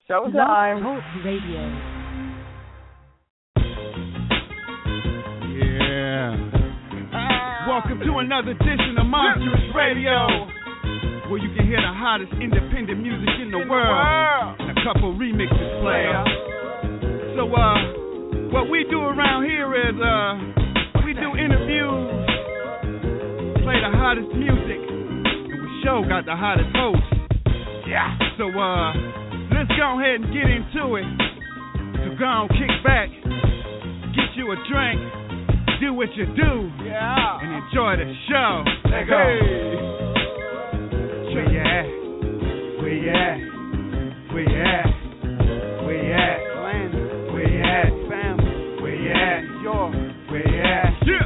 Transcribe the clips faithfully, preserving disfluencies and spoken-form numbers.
Showtime. Talk Radio. Yeah. Welcome to another edition of Monstrous Radio, where you can hear the hottest independent music in the world and a couple remixes play. So, uh, what we do around here is, uh, we do interviews, play the hottest music, and we show got the hottest host. Yeah. So, uh, let's go ahead and get into it. So go on, kick back, get you a drink, do what you do, yeah, and enjoy the show. Let's go. Hey. Where you at? Where you at? Where you at? Where you at? Where you at? Family. Where you at? York. Where you at? Yeah.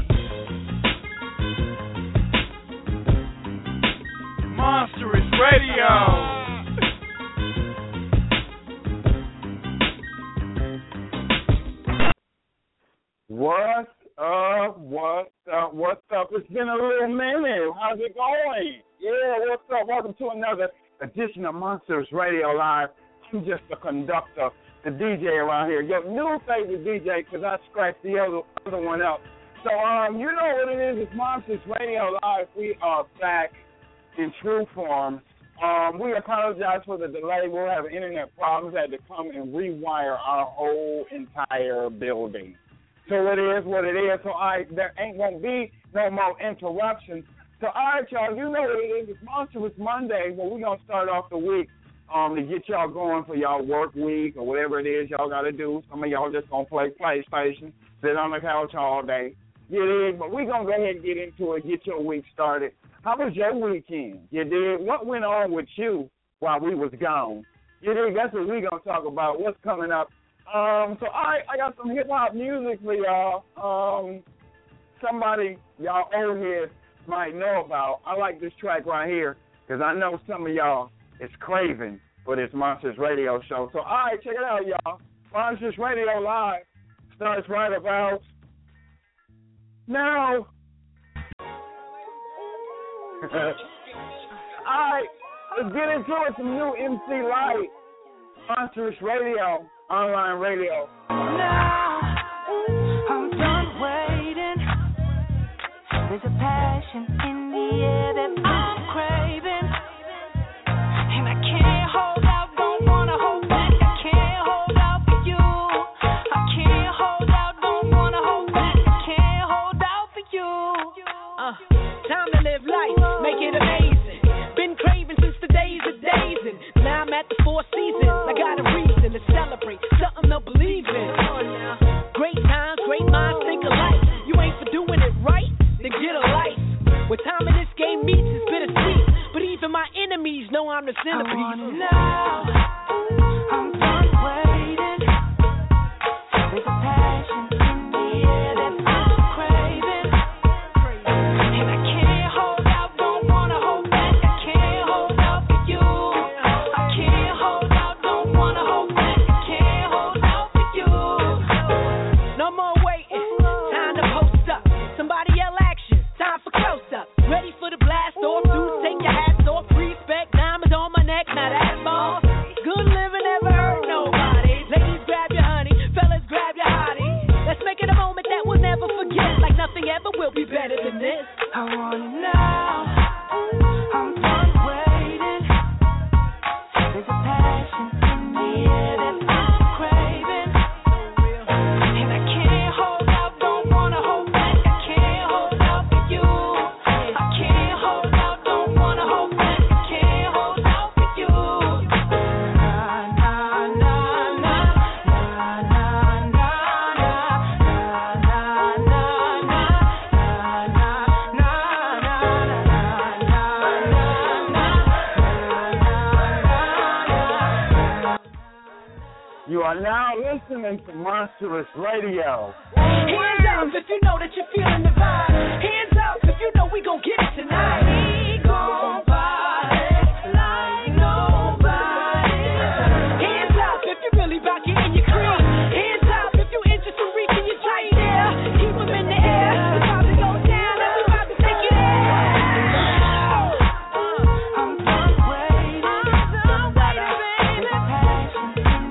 Monstrous Radio. What's up? What's up? What's up? It's been a little minute. How's it going? Yeah, what's up? Welcome to another edition of Monsters Radio Live. I'm just the conductor, the D J around here. Your new favorite D J, because I scratched the other, other one up. So, um, you know what it is. It's Monsters Radio Live. We are back in true form. Um, we apologize for the delay. We'll have internet problems. Had to come and rewire our whole entire building. So it is what it is. So I there ain't gonna be no more interruptions. So all right, y'all, you know what it is. It's Monstrous Monday. Well, we're gonna start off the week um to get y'all going for y'all work week or whatever it is y'all gotta do. Some of y'all just gonna play PlayStation, sit on the couch all day. You dig? But we're gonna go ahead and get into it, get your week started. How was your weekend? You dig? What went on with you while we was gone? You dig? That's what we're gonna talk about. What's coming up? Um, so I, I got some hip-hop music for y'all. Um, somebody y'all old heads might know about. I like this track right here because I know some of y'all is craving for this Monsters Radio show. So, all right, check it out, y'all. Monsters Radio Live starts right about now. All right, let's get into it. Some new M C Light, Monsters Radio. Online radio. Now I'm done waiting. There's a passion in the air that I'm craving, and I can't hold out. Don't wanna hold back. I can't hold out for you. I can't hold out. Don't wanna hold back. I can't hold out for you. Uh, time to live life, make it amazing. Been craving since the days of days, and now I'm at the Four Seasons. I got a reason to celebrate, something to believe in. Great times, great minds think alike. You ain't for doing it right, then get a life. When time in this game meets, it's bittersweet. But even my enemies know I'm the centerpiece. I want it now. I'm done waiting. There's a passion in the air that I'm craving, and I can't hold out. Don't wanna hold back. I can't hold out for you. I can't hold out. Don't wanna hold back. I can't hold out for you. No more waiting. Time to post up. Somebody yell action. Time for close up. Ready for the blast off. Dudes, take your hats off. Respect. Diamonds on my neck. Now that's all. Good living never hurt nobody. Ladies, grab your honey. Fellas, grab your hottie. Let's make it a moment that we'll never forget. Like nothing ever will be better than this. I want it now. I'm done waiting. There's a passion in the air that I'm craving, and I can't hold out. Don't wanna hold back. I can't hold out for you. I can't hold out. Don't wanna hold back. I can't hold out for you. Nah, nah, nah, nah, nah, nah, nah, nah, nah, nah, You are now listening to Monstrous Radio. Hands up if you know that you're feeling the vibe. Hands up if you know we gon' get it tonight. We gon' party like nobody. Hands up if you really rock it in your crib. Hands up if you interested in reaching your dream. Yeah, keep them in the air. It's about to go down and we about to take it there. I'm done waiting. I'm done waiting, baby.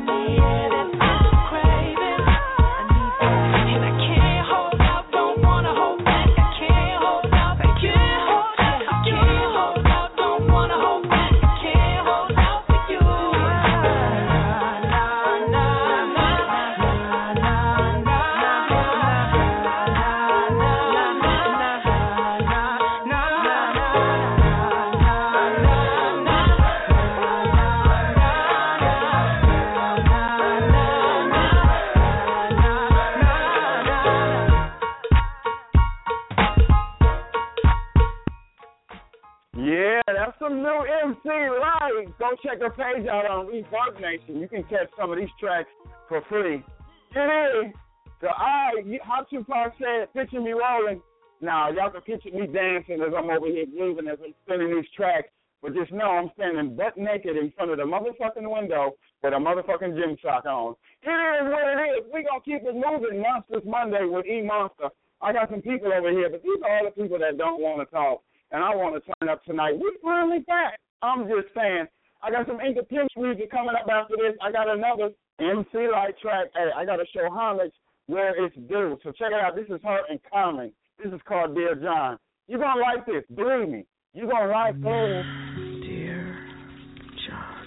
go check her page out on Reverb Nation. You can catch some of these tracks for free. It is the I, how Tupac said, picture me rolling. Now, y'all can picture me dancing as I'm over here grooving as I'm spinning these tracks. But just know I'm standing butt naked in front of the motherfucking window with a motherfucking gym sock on. It is what it is. We're going to keep it moving. Monsters Monday with E-Monster. I got some people over here, but these are all the people that don't want to talk. And I want to turn up tonight. We're finally back. I'm just saying. I got some Inca Pimp music coming up after this. I got another M C Light track. Hey, I got to show homage where it's due. So check it out. This is her and Common. This is called Dear John. You're going to like this. Believe me. You're going to like this. Dear John,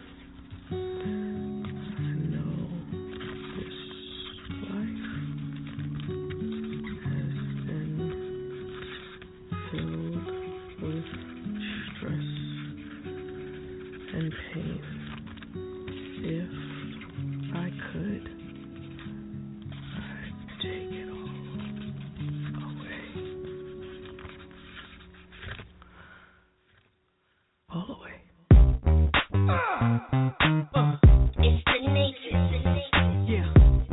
I know this life has been filled with stress and pain. If I could, I'd take it all away. All the way. Uh, uh, it's the nature. Yeah.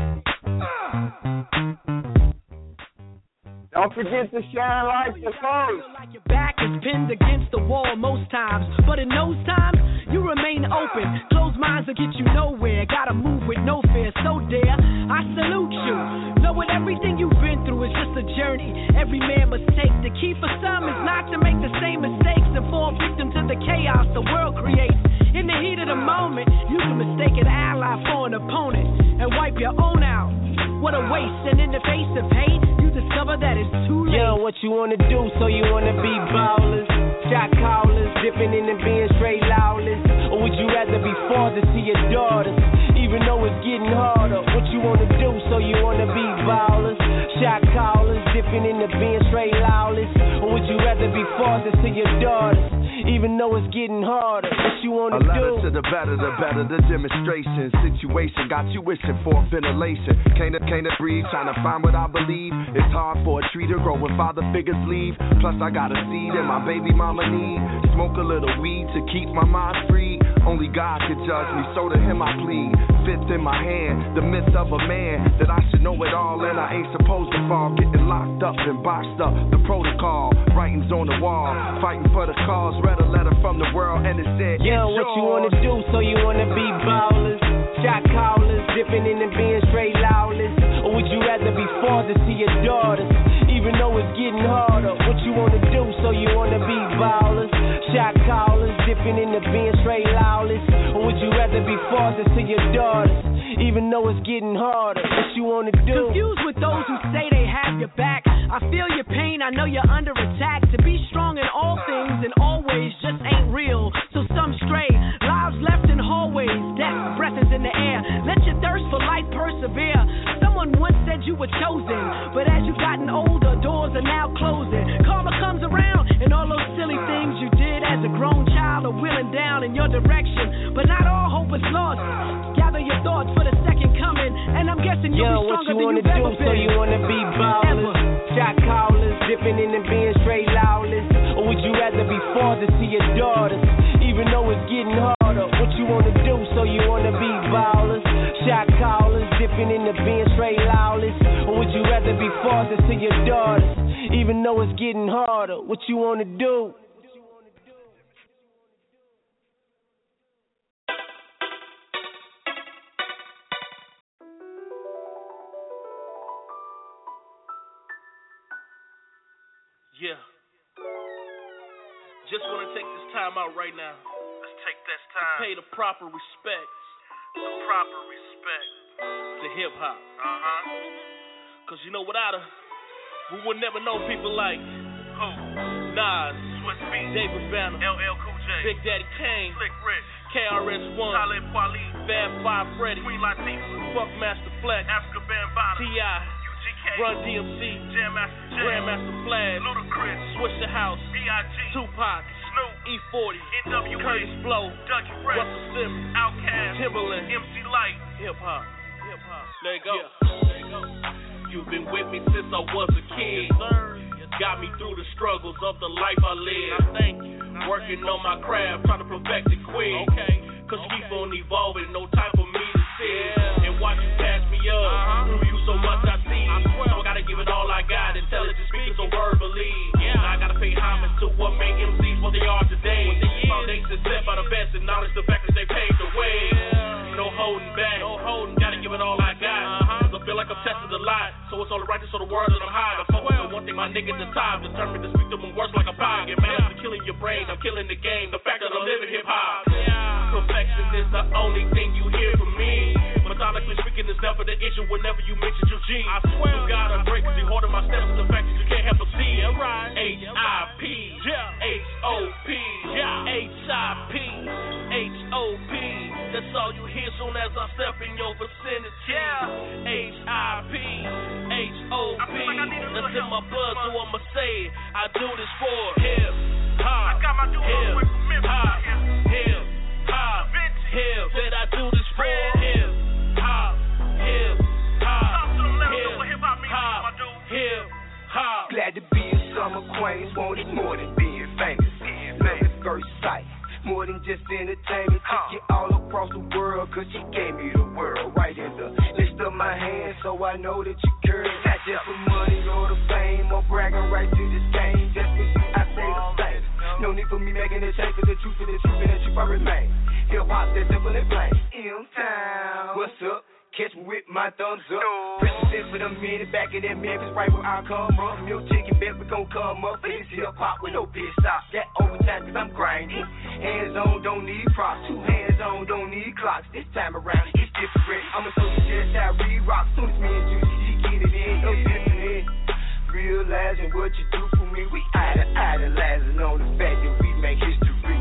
Don't forget to shine like the first. Like your back is pinned against the wall most times, but in those times you remain open. Closed minds will get you nowhere. Gotta move with no fear. So dare I salute you. Knowing everything you've been through is just a journey every man must take. The key for some is not to make the same mistakes and fall victim to the chaos the world creates. In the heat of the moment, you can mistake an ally for an opponent and wipe your own out. What a waste. And in the face of hate, you discover that it's too late. Yeah, what you wanna do, so you wanna be ballers, shot callers, dipping in and being straight lawless. Or would you rather be fathers to your daughters, even though it's getting harder? What you wanna do, so you wanna be ballers, shot callers, dipping in and being straight lawless. Or would you rather be fathers to your daughters, even though it's getting harder? What you wanna do? A letter do? to the better, the better, the demonstration. Situation got you wishing for ventilation. Can't, can't breathe, trying to find what I believe. It's hard for a tree to grow when father figures leave. Plus I got a seed and my baby mama need. Smoke a little weed to keep my mind free. Only God can judge me, so to him I plead. Fifth in my hand, the myth of a man, that I should know it all and I ain't supposed to fall. Getting locked up and boxed up, the protocol. Writings on the wall, fighting for the cause. Read a letter from the world and it said, yeah, what yours. You wanna do, so you wanna be ballers, shot callers, dipping in and being straight lawless. Or would you rather be fathers to your daughters, even though it's getting harder? What you wanna do, so you wanna be ballers, shot callers, dipping in and being straight lawless. Or would you rather be fathers to your daughters, even though it's getting harder? What you wanna do? Confused with those who say they have your back. I feel your pain, I know you're under attack. To be strong in all things and always just ain't real. So some stray, lives left in hallways, death, breath is in the air. Let your thirst for life persevere. Someone once said you were chosen, but as you've gotten older, doors are now closing. Karma comes around, and all those silly things you did as a grown child are wheeling down in your direction. But not all hope is lost. Gather your thoughts for the second coming, and I'm guessing you'll yeah, be stronger than you you've ever do, been. So you wanna be ballers, shot callers, dipping in and being straight lawless. Or would you rather be fathers to your daughters, even though it's getting harder? What you wanna do, so you wanna be ballers, shot callers, dipping in and being straight lawless. Or would you rather be fathers to your daughters, even though it's getting harder? What you wanna do? Yeah. Just want to take this time out right now. Let's take this time to pay the proper respects. The proper respect to hip hop. Uh huh. Cause you know, without her, we would never know people like who? Nas, Swiss Beats, David Banner, L L Cool J, Big Daddy Kane, Slick Rich, K R S One, Talib Kweli, Fab Five Freddy, Queen Latifah, Funkmaster Flex, Africa Bambaataa, T I Run D M C, Jam Master Jam, Grandmaster Flash, Ludacris, Swisher House, B I G, Tupac, Snoop, E forty, N W A, Curtis Blow, Dougie Fresh, Russell Simmons, Outkast, Timberland, M C Lyte, Hip Hop, Hip Hop. There you go. Yeah. There you go. You've been with me since I was a kid. Yes, sir. Got me through the struggles of the life I live. I thank you. Working on my craft, trying to perfect it quick. Okay. Cause you keep on evolving, no time for me to sit and watch you pass me up. Through you so much I see, so I gotta give it all I got. Intelligent speaking so verbally. I gotta pay homage to what made M Cs what they are today. Foundation set by the best and knowledge the fact that they paved the way. No holding back, no holding, gotta give it all I got. Cause I feel like I'm testing the lot, so it's all the righteous so the word that I'm high. I focus on one thing, my nigga, the time. Determined to speak to them words like a pie. Get mad at killing your brain, I'm killing the game. The fact that I'm living hip hop. Perfection is the only thing you hear from me. Methodically speaking is never the issue whenever you mention your G. I swear you gotta break cause you holding my steps to the fact that you can't help but see. H I P, H O P, H I P, H O P. That's all you hear soon as I step in your vicinity. H I P, H O P. That's in my blood, so I'ma say it. I do this for hip hop, hip hop, hip hop, hip. Said I do this for hip hop, hip hop, hip hop, hip hop. Glad to be a summer queen, wanted more than being famous. Love at first sight, more than just entertainment. Took you all across the world, cause she gave me the world. Right in the list of my hands, so I know that you care. Not just for money or the fame, or bragging right to this game. Just for you, I say the same. No need for me making a change, cause the truth is the truth and the truth I remain. Hip hop, that's simple and plain. M-Town, what's up? Catch me with my thumbs up. Precious for the minute back in that Memphis, right where I come up. Milk chicken, bet we gon' come up. This hip hop with no pit stop. That overtime, cause I'm grinding. Hands on, don't need props. Two hands on, don't need clocks. This time around, it's different. I'ma show you just how we rock. Soon as me and Juicy, she get it in, no different. Realizing what you do for me, we idolizing on the fact that we make history.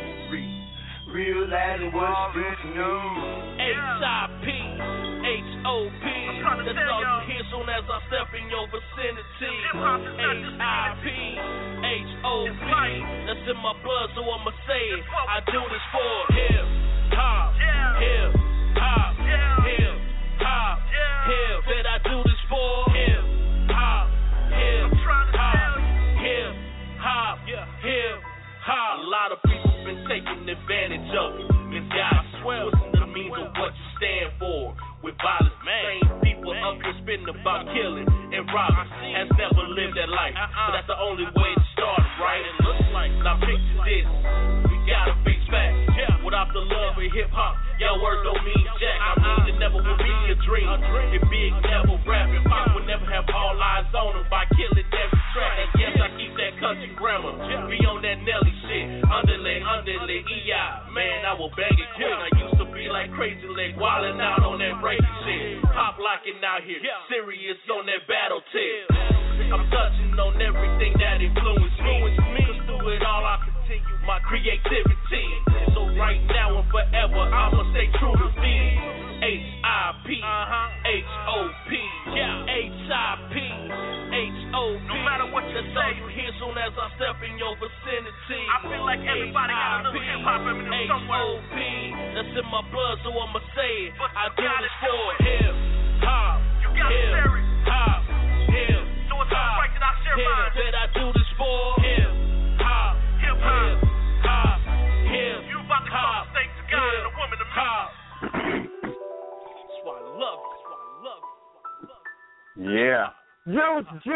Realizing what you do for me. H I P, H O P. That's all you hear soon as I step in your vicinity. H I P, H O P. That's in my blood, so I'ma say it. I do this for hip hop, hip hop, hip hop, hip. Said I do this for hip hop, hip hop, hip hop, hip hop. A lot of people been taking advantage of it. It's God swear the means of what you stand for. With violence, man, same people up here spitting about killing and robbing has never lived that life. But that's the only way to start, right? It looks like now picture this. We got a big fact. Without the love of hip hop, your words don't mean jack. I mean it never would be a dream. If big never rap, if I would never have all eyes on him by killing every track. And yes, I keep that country grammar. Be on that Nelly shit. Underlay, underlay, E I. Man, I will bang it quick. I used to be like crazy leg, wildin' out on that breaking shit. Pop locking out here, serious on that battle tip. I'm touching on everything that influenced me. Cause through it all I continue my creativity. So right now and forever I'ma stay true to me. H I P, H O P, H I P, H O P. No matter what you say, you hear soon as I step in your vicinity. I feel like everybody got a little hip hop in me somewhere. H O P, that's in my blood, so I'ma say it. I do this for hip hop, hip hop, hip hop, hip. Said I do this for hip hop, hip hop, hop, hip. You about to call the thanks to God and a woman to hop. That's why I love it. That's why I love it. That's why I love it. Yeah. Juice G.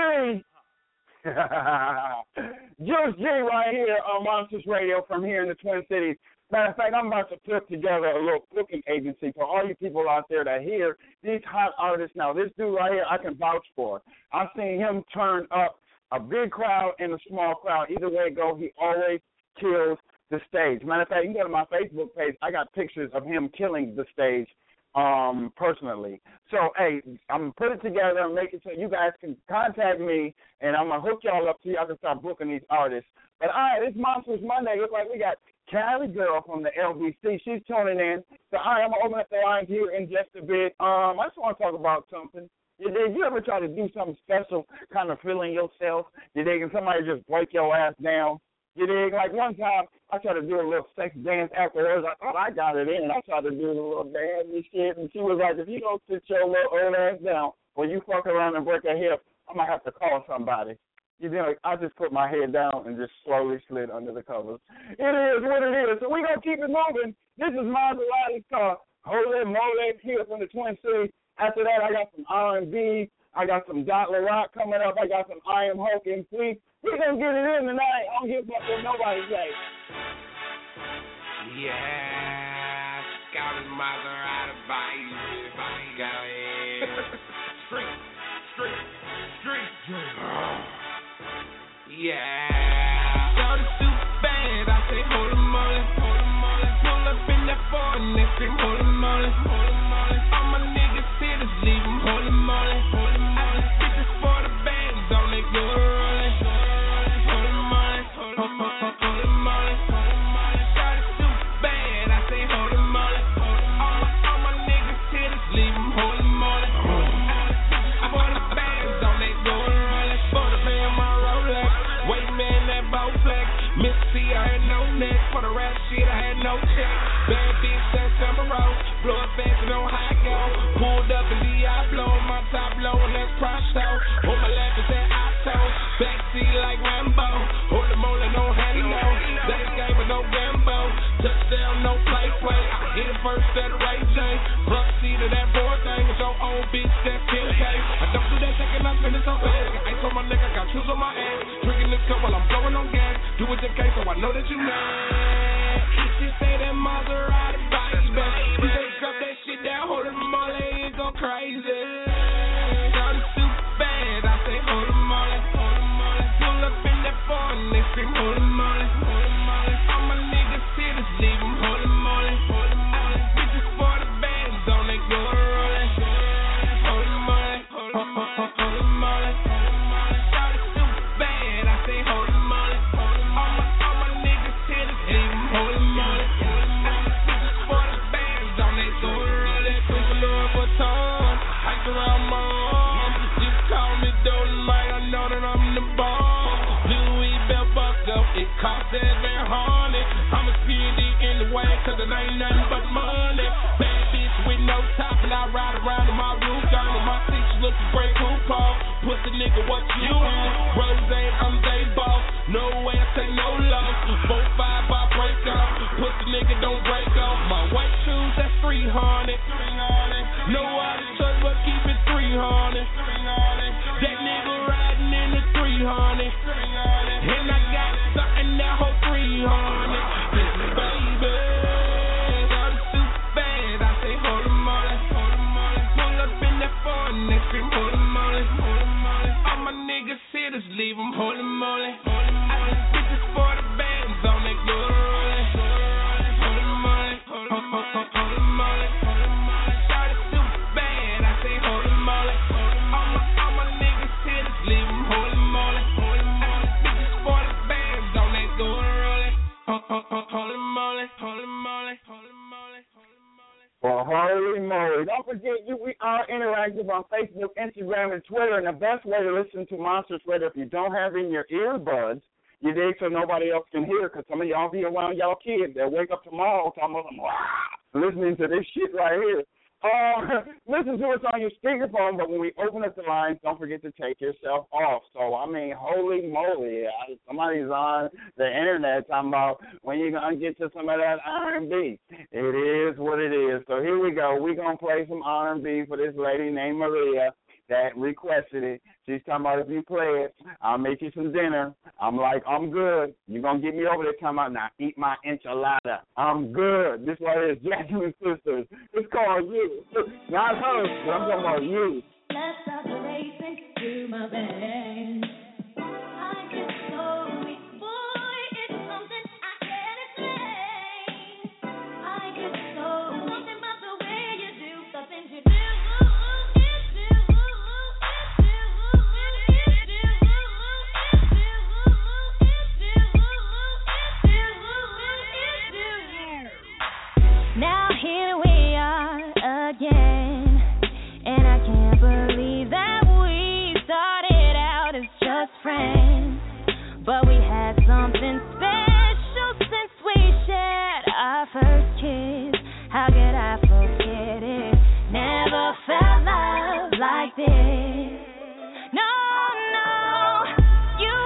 Juice G right here on Monsters Radio from here in the Twin Cities. Matter of fact, I'm about to put together a little booking agency for all you people out there that hear these hot artists. Now, this dude right here, I can vouch for. I've seen him turn up a big crowd and a small crowd. Either way it goes, he always kills the stage. Matter of fact, you can go to my Facebook page. I got pictures of him killing the stage um, personally. So, hey, I'm going to put it together and make it so you guys can contact me, and I'm going to hook y'all up so y'all can start booking these artists. But, all right, it's Monsters Monday. Look like we got Cali Girl from the L B C. She's tuning in. So, all right, I'm going to open up the lines here in just a bit. Um, I just want to talk about something. Did you ever try to do something special, kind of feeling yourself? Did they, can somebody just break your ass down? You dig? Like one time, I tried to do a little sex dance afterwards. I thought I got it in. I tried to do a little dance and shit, and she was like, if you don't sit your little old ass down or you fuck around and break a hip, I might have to call somebody. You know, I just put my head down and just slowly slid under the covers. It is what it is. So we're going to keep it moving. This is Maserati's car. Holy moly, here from the Twin Cities. After that, I got some R and B. I got some Dot LaRock coming up. I got some I Am Hulk M C. We're going to get it in tonight. I don't give a fuck what nobody say. Yeah, Scout is Maserati, baby. Go ahead. Street, street, street, street. Yeah. Shout it super bad. I say, hold 'em moly, hold 'em moly. Pull up in that foreign and they scream, hold 'em moly, hold 'em moly. All my niggas hitters leave 'em, hold 'em moly, hold 'em moly. I just get this for the bands, don't they go rolling? Hold 'em moly, hold 'em moly, hold 'em moly. Shout it super bad. I say, hold 'em moly. All my, all my niggas hitters leave 'em, hold 'em moly. For the bands, don't they go rolling? For the band, my Rolex. Wait, man, that bow flex. Missy, I had no neck. For the rap shit, I had no check. Bad bitch, that's summer road. Blow it fast, you know how I go. Pulled up in Diablo, my top low, and that's Prosto. On my left is that Otto. Backseat like Rambo. Hold the molar, no handy, no. That's game with no Gambo. Touchdown, no play, play. I hit it first at the right chain. Front seat of that board thing with your old bitch, that's ten K. I don't do that second, I'm finna so fast. Got ice on my neck, I got shoes on my ass. Drinking this cup while I'm blowing on gas. Do what you can, so I know that you mad. She say that Maserati, baby. You say drop that shit down, hold it molly, it go crazy. Shout it super bad, I say hold it molly, hold it molly. Pull up in that foreign, they scream hold it molly, hold it molly. All my niggas hitters leave 'em, hold it molly, hold it molly. Bitches for the bands, don't they go rolling? Hold it molly, hold it molly, hold it molly. Shout it super bad, I say hold it molly, hold it molly. All my, all my niggas hitters leave 'em, hold it molly, hold it molly. Bitches for the bands, don't they go rolling? Chris Louis Vuitton, ice around my arm. Just call me Dolomite, I know that I'm the bomb. Louis Bell buckle, it costs seven hundred. I'm a C D in the way, cause it ain't nothing but money. Bad bitch with no top, and I ride around in my roof down with my seats looking great coupon. Pussy nigga, what you on? Rose, I'm day boss. No way I say no love. Four five by break off. Pussy nigga don't break off. My white shoes, that's three hundred. No other choice but keep it three hundred. That nigga riding in the three hundred. And I got something that whole three hundred. Baby, got it super bad. I say hold 'em molly, hold 'em molly. Pull up in that foreign, they scream hold 'em molly, hold 'em molly. All my niggas hitters leave 'em, hold 'em molly, hold 'em molly. Bitches for the bands, on they go rolling. Hold 'em molly, hold 'em molly, hold 'em molly. Shout it super bad. I say hold 'em molly. All my, all my niggas hitters leave 'em, hold 'em molly, hold 'em molly. Bitches for the bands, on they go rolling. Hold 'em molly, hold 'em molly, hold 'em molly, hold 'em molly. Well, holy moly. Don't forget, you, we are interactive on Facebook, Instagram, and Twitter. And the best way to listen to Monsters Radio, if you don't have in your earbuds, you dig, so nobody else can hear, because some of y'all be around y'all kids. They'll wake up tomorrow talking about, wow, listening to this shit right here. Uh, listen to us on your speakerphone, but when we open up the lines, don't forget to take yourself off. So, I mean, holy moly, I, somebody's on the internet talking about when you're going to get to some of that R and B. It is what it is. So here we go. We're going to play some R and B for this lady named Maria that requested it. She's talking about if you play it, I'll make you some dinner. I'm like, I'm good. You're going to get me over there talking about, now eat my enchilada. I'm good. This one is Jacqueline Sisters. It's called You. Not her, but I'm talking about you. Let's stop the racing to my band. I get so weak, boy, it's something I can't explain. I get so something about the way you do, the things you do. Now here we are again, and I can't believe that we started out as just friends, but we had something special since we shared our first kiss. How could I forget it? Never felt love like this. No, no, you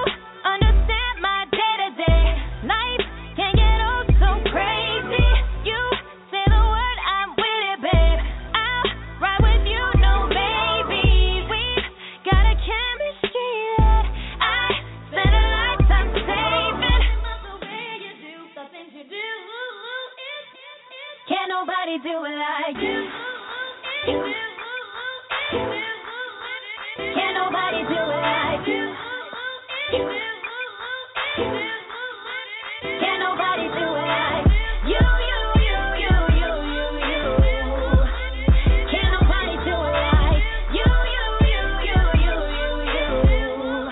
Can't nobody do it like you. Can't nobody do it like you, you, you, you, you, you, you. Can't nobody do it like you, you, you, you, you, you, you.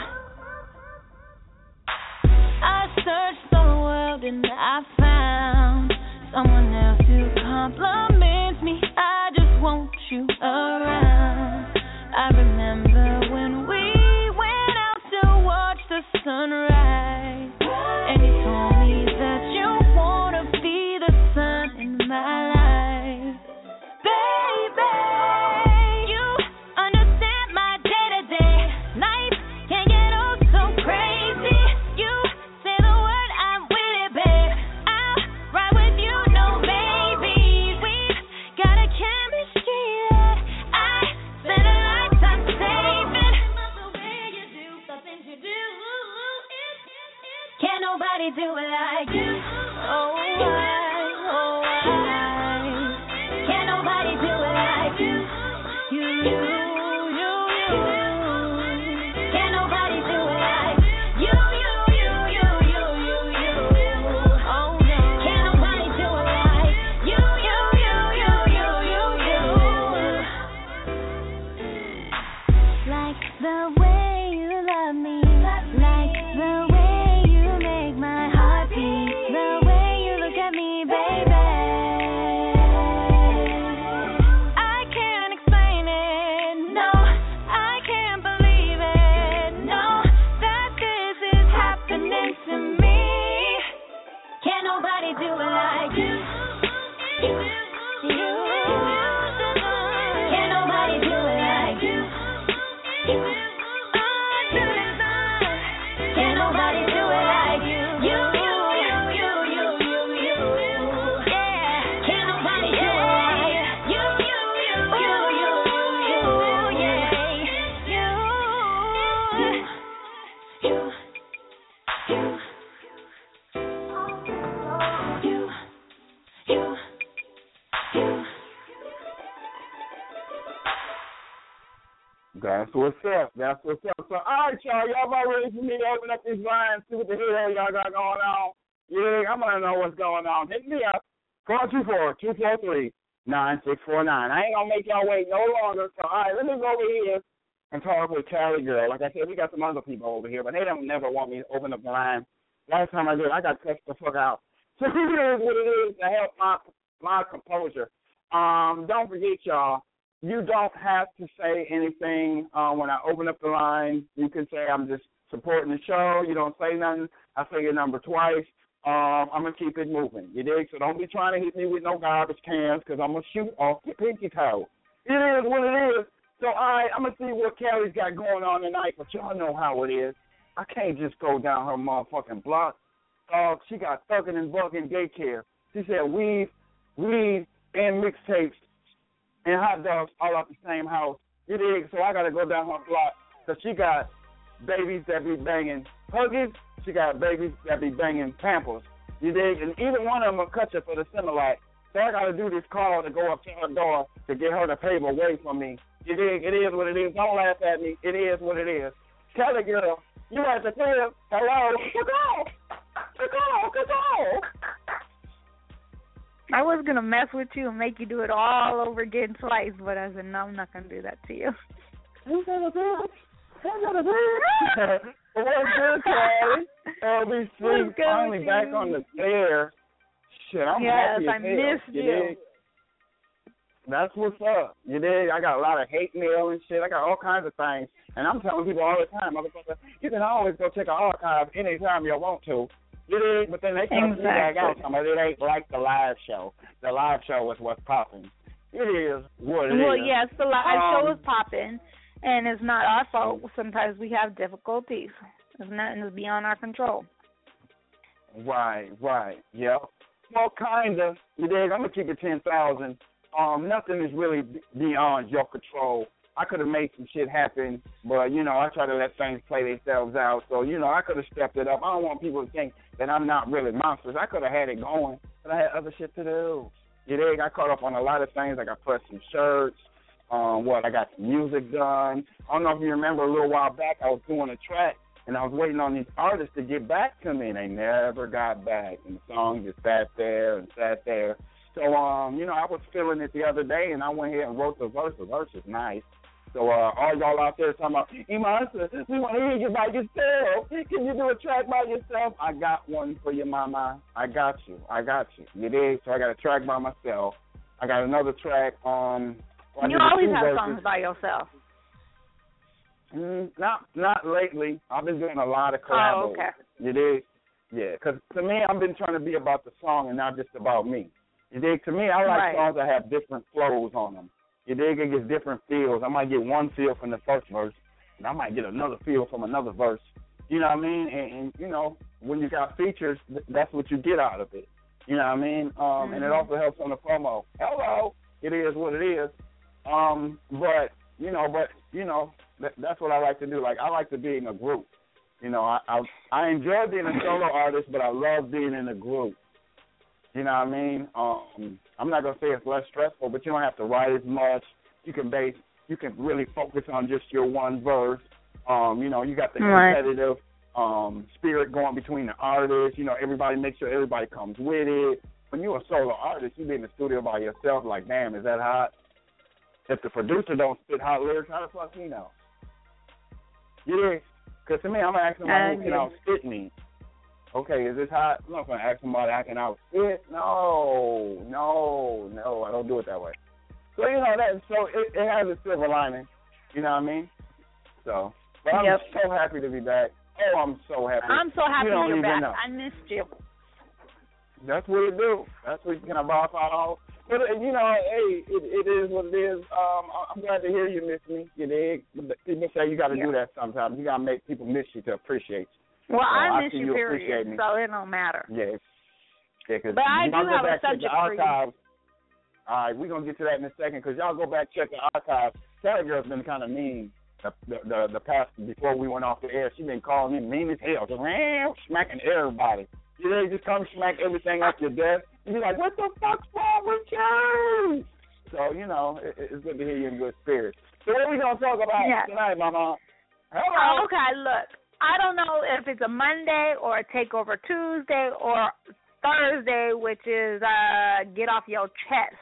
I searched the world and I found someone else who compliments me. I just want you around. I remember when we went out to watch the sunrise, and you told me that you wanna be the sun in my life. Baby, you understand my day-to-day life can get oh so crazy. You say the word, I'm with it, babe. I'll ride with you, no baby. We've got a chemistry that I spend a lifetime saving. The way you do the things you do, can't nobody do it like you. Oh, I, oh, I. Can't nobody do it like you. You, you, you, you. Can't nobody do it like you, you, you, you, you, you, you. Oh no. Can't nobody do it like you, you, you, you, you, you, you. Like the way you love me, like the way you make my heart beat, the way you look at me, baby. I can't explain it, no, I can't believe it, no, that this is happening to me. Can't nobody do it like you. You. Can't nobody do it like you. Can't nobody do it like you. You, you, you, you, you, you, you. Yeah. Can't nobody do it like you. You, you, you, you, you, you. Yeah. You. You. You. You. You. That's what's up. That's what's up. So, all right, y'all. Y'all about ready for me to open up these lines, see what the hell y'all got going on? Yeah, I want to know what's going on. Hit me up. four two four, two four three, nine six four nine. I ain't going to make y'all wait no longer. So, all right, let me go over here and talk with Cali Girl. Like I said, we got some other people over here, but they don't never want me to open up the line. Last time I did, I got cussed the fuck out. So, it is what it is to help my, my composure. Um, don't forget, y'all. You don't have to say anything uh, when I open up the line. You can say I'm just supporting the show. You don't say nothing. I say your number twice. Um, I'm going to keep it moving. You dig? So don't be trying to hit me with no garbage cans because I'm going to shoot off your pinky toe. It is what it is. So, all right, I'm going to see what Kelly's got going on tonight, but y'all know how it is. I can't just go down her motherfucking block. Dog, she got thugging and bugging daycare. She said weed, weed, and mixtapes and hot dogs all out the same house. You dig? So I got to go down her block because she got babies that be banging Huggies. She got babies that be banging Pampers. You dig? And either one of them will cut you for the Similac. So I got to do this call to go up to her door to get her to pave away from me. You dig? It is what it is. Don't laugh at me. It is what it is. Kelly Girl, you at the crib? Hello? Go! Go! Go! I was going to mess with you and make you do it all over again twice, but I said, no, I'm not going to do that to you. What's good, Kelly? L B C finally back you? On the air. Shit, I'm yes, happy as I hell. missed you. you. That's what's up. You dig? I got a lot of hate mail and shit. I got all kinds of things. And I'm telling people all the time, you can always go check an archive anytime you want to. You dig? But then they come exactly. back out something. It ain't like the live show. The live show is what's popping. It is what it well, is. Well, yes, the live um, show is popping, and it's not our fault. Sometimes we have difficulties. It's nothing that's beyond our control. Right, right, yeah. Well, kind of. You dig? I'm going to keep it ten thousand. Um, nothing is really beyond your control. I could have made some shit happen, but, you know, I try to let things play themselves out. So, you know, I could have stepped it up. I don't want people to think that I'm not really monsters. I could have had it going, but I had other shit to do. You dig? I caught up on a lot of things. Like I put some shirts. on what? I got the music done. I don't know if you remember a little while back, I was doing a track, and I was waiting on these artists to get back to me, and they never got back. And the song just sat there and sat there. So, um, you know, I was feeling it the other day, and I went ahead and wrote the verse. The verse is nice. So uh, all y'all out there talking about, Iman, we want to hear you by yourself. Can you do a track by yourself? I got one for you, mama. I got you. I got you. You dig? So I got a track by myself. I got another track. Um, you always have verses. songs by yourself. Mm, not not lately. I've been doing a lot of collabs. Oh, okay. You dig? Yeah, because to me, I've been trying to be about the song and not just about me. You dig? To me, I like right. songs that have different flows on them. You dig? It gets different feels. I might get one feel from the first verse, and I might get another feel from another verse. You know what I mean? And, and you know, when you got features, that's what you get out of it. You know what I mean? Um, mm-hmm. And it also helps on the promo. Hello, it is what it is. Um, but you know, but you know, that, that's what I like to do. Like I like to be in a group. You know, I I, I enjoy being a solo artist, but I love being in a group. You know what I mean? Um, I'm not gonna say it's less stressful, but you don't have to write as much. You can base, you can really focus on just your one verse. Um, you know, you got the right. competitive um, spirit going between the artists. You know, everybody makes sure everybody comes with it. When you're a solo artist, you be in the studio by yourself. Like, damn, is that hot? If the producer don't spit hot lyrics, how the fuck he know? Yeah, because to me, I'm gonna ask somebody who can outspit me. Okay, is this hot? I'm not going to ask somebody I can outfit. No, no, no, I don't do it that way. So, you know, that so it, it has a silver lining. You know what I mean? So, but I'm yep. so happy to be back. Oh, I'm so happy. I'm so happy you you're back. Know. I missed you. That's what it do. That's what you can boss out all. But, you know, hey, it, it is what it is. Um, I'm glad to hear you miss me. You dig? People say you got to yeah. do that sometimes. You got to make people miss you to appreciate you. Well, so I miss I you, you period, me. so it don't matter. Yeah. yeah but I do have a subject for you. All right, we're going to get to that in a second because y'all go back check the archives. Sarah Girl's been kind of mean the, the the the past, before we went off the air. She been calling me mean as hell, just smacking everybody. You know, just come smack everything off your desk. And you're like, what the fuck's wrong with you? So, you know, it, it's good to hear you in good spirits. So what are we going to talk about yeah. tonight, Mama? Hello. Oh, okay, look. I don't know if it's a Monday or a Takeover Tuesday or Thursday, which is uh, get off your chest.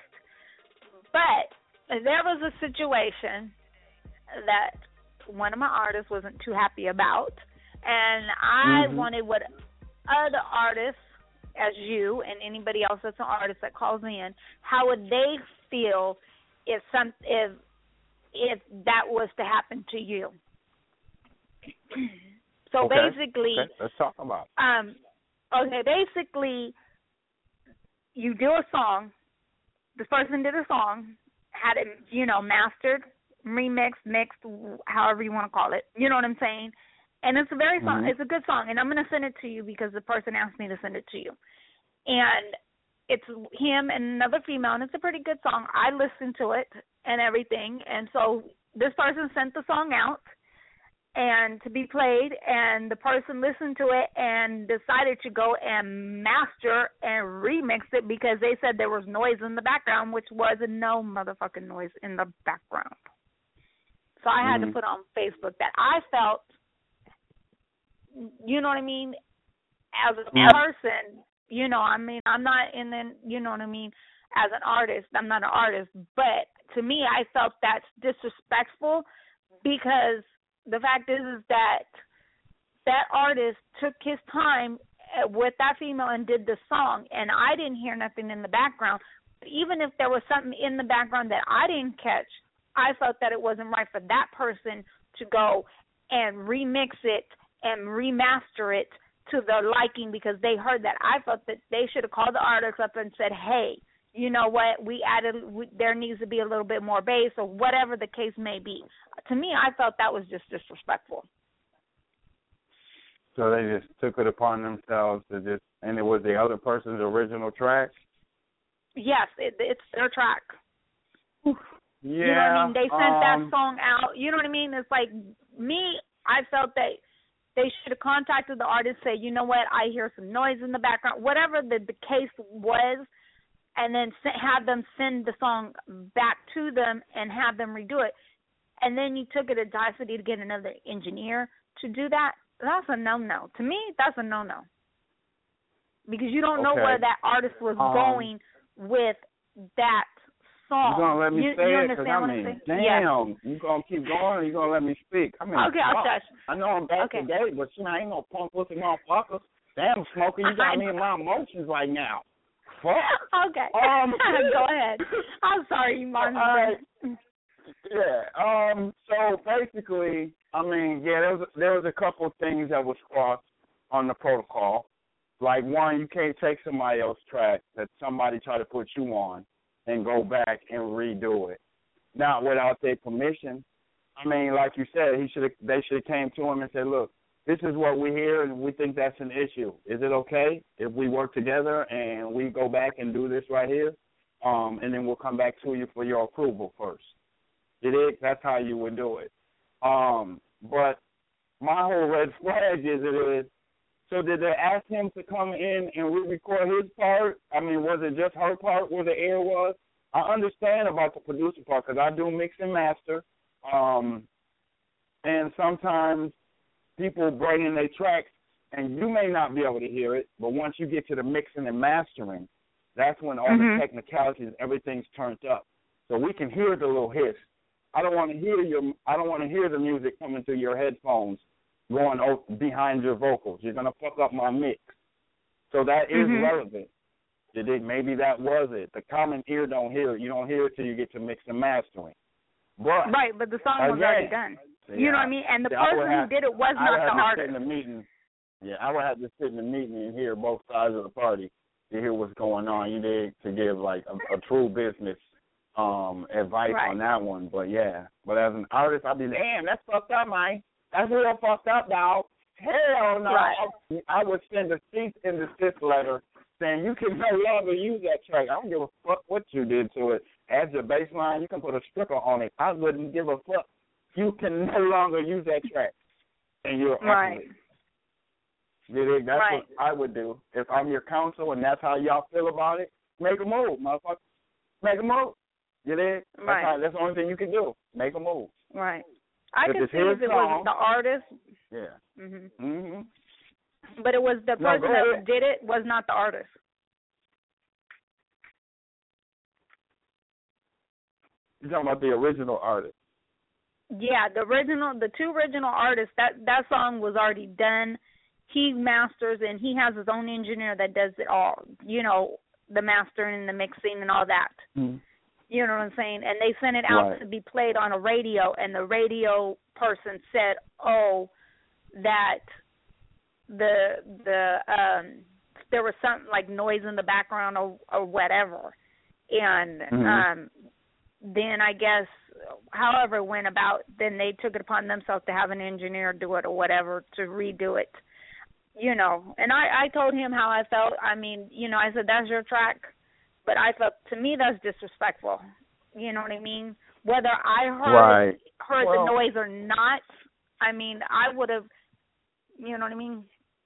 But there was a situation that one of my artists wasn't too happy about, and I mm-hmm. wanted what other artists, as you and anybody else that's an artist that calls in, how would they feel if some if if that was to happen to you? So okay. basically, okay. let's talk about it. Um, okay, basically, you do a song. This person did a song, had it, you know, mastered, remixed, mixed, however you want to call it. You know what I'm saying? And it's a very song. Mm-hmm. It's a good song, and I'm going to send it to you because the person asked me to send it to you. And it's him and another female, and it's a pretty good song. I listened to it and everything, and so this person sent the song out and to be played, and the person listened to it and decided to go and master and remix it because they said there was noise in the background, which was no motherfucking noise in the background. So I had mm-hmm. to put on Facebook that I felt, you know what I mean, as a yeah. person, you know, I mean, I'm not in the, you know what I mean, as an artist, I'm not an artist, but to me, I felt that's disrespectful because the fact is, is that that artist took his time with that female and did the song, and I didn't hear nothing in the background. Even if there was something in the background that I didn't catch, I felt that it wasn't right for that person to go and remix it and remaster it to their liking because they heard that. I felt that they should have called the artist up and said, hey, you know what, we added, we, there needs to be a little bit more bass or whatever the case may be. To me, I felt that was just disrespectful. So they just took it upon themselves to just, and it was the other person's original track? Yes, it, it's their track. Yeah. You know what I mean? They sent um, that song out. You know what I mean? It's like me, I felt that they should have contacted the artist, say, you know what, I hear some noise in the background. Whatever the, the case was, and then se- have them send the song back to them and have them redo it, and then you took it audacity to get another engineer to do that, that's a no-no. To me, that's a no-no. Because you don't know Okay. where that artist was Um, going with that song. You gonna let me you, say you it? 'Cause understand I what mean, I'm saying? damn, Yes. you gonna keep going or you gonna let me speak? I mean, Okay, I'll fuck. shush. I know I'm back Okay. today, but you know, I ain't no punk pussy motherfucker. Damn, Smokey, you got me in my emotions right now. Fuck. Okay. Um, Go ahead. I'm sorry, Martin. All right. Yeah. Um. So basically, I mean, yeah, there was there was a couple of things that was crossed on the protocol. Like one, you can't take somebody else's track that somebody tried to put you on and go back and redo it, not without their permission. I mean, like you said, he should they should have came to him and said, look, this is what we hear and we think that's an issue. Is it okay if we work together and we go back and do this right here? Um, and then we'll come back to you for your approval first. It is, that's how you would do it. Um, but my whole red flag is it is, so did they ask him to come in and re-record his part? I mean, was it just her part where the air was? I understand about the producer part because I do mix and master. Um, and sometimes people bring in their tracks and you may not be able to hear it, but once you get to the mixing and mastering, that's when all Mhm. the technicalities, everything's turned up. So we can hear the little hiss. I don't want to hear your I don't want to hear the music coming through your headphones going o- behind your vocals. You're gonna fuck up my mix. So that is Mhm. relevant. Did it, maybe that was it. The common ear don't hear it. You don't hear it till you get to mix and mastering. But Right, but the song was again, already done. see, You know what I- I mean? And the see, I would person have- who did it was I not would have the to artist. sit in the meeting. Yeah, I would have to sit in the meeting and hear both sides of the party to hear what's going on. You need to give like a, a true business um advice Right. on that one. But yeah, but as an artist, I'd be damn, that's fucked up, man. That's real fucked up, dog. Hell no. Right. I, I would send a cease and desist letter saying you can no longer use that track. I don't give a fuck what you did to it. As your bass line, you can put a stripper on it. I wouldn't give a fuck. You can no longer use that track. And you're Right. accurate. You dig? That's Right. what I would do. If I'm your counsel and that's how y'all feel about it, make a move, motherfucker. Make a move. You dig? That's, Right. how, that's the only thing you can do. Make a move. Right. I If can it's see his if it song- was the artist, Yeah. mhm, Mm-hmm. but it was the No, person go that ahead. did it was not the artist. You're talking about the original artist. Yeah, the original, the two original artists. That that song was already done. He masters and he has his own engineer that does it all. You know, the mastering and the mixing and all that. Mm-hmm. You know what I'm saying? And they sent it out Right. to be played on a radio, and the radio person said, "Oh, that the the um there was something like noise in the background or or whatever." And Mhm. um then I guess however it went about, then they took it upon themselves to have an engineer do it or whatever to redo it. You know, and I I told him how I felt. I mean, you know, I said that's your track. But I felt, to me, that's disrespectful. You know what I mean? Whether I heard Right. heard Well- the noise or not, I mean, I would have, you know what I mean?